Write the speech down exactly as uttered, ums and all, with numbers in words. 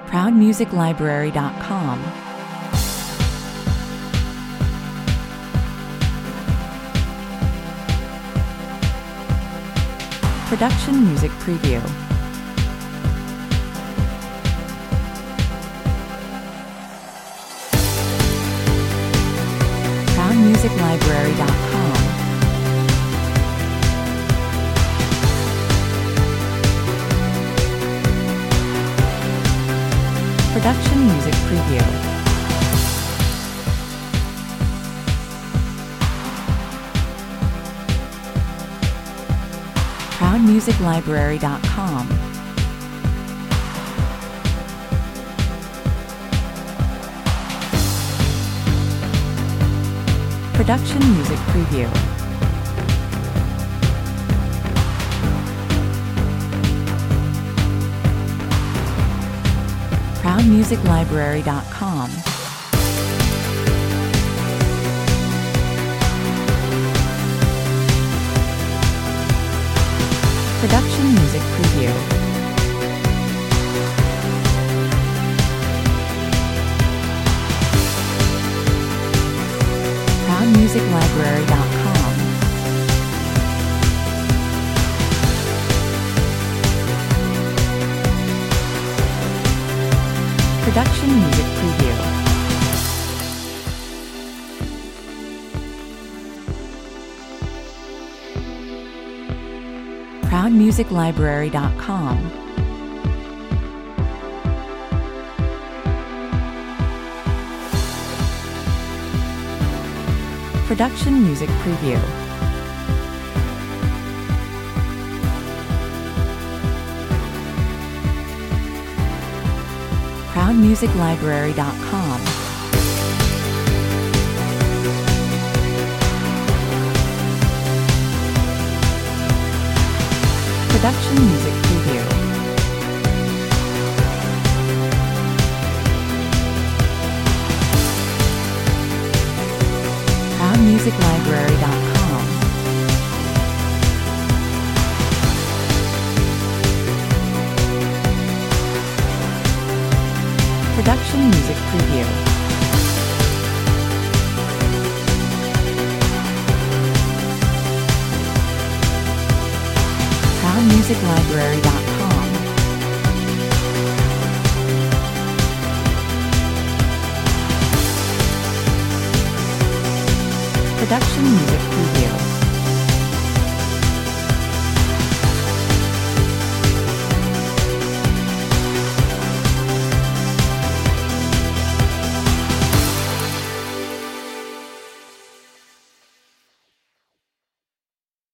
proud music library dot com. Production Music Preview. proud music library dot com. Production Music Preview. proud music library dot com. Production Music Preview. proud music library dot com. Production Music Preview. proud music library dot com. Production Music Preview. proud music library dot com. Production Music Preview. proud music library dot com. Production Music Preview. proud music library dot com. Production Music Preview. proud music library dot com. Production Music Preview.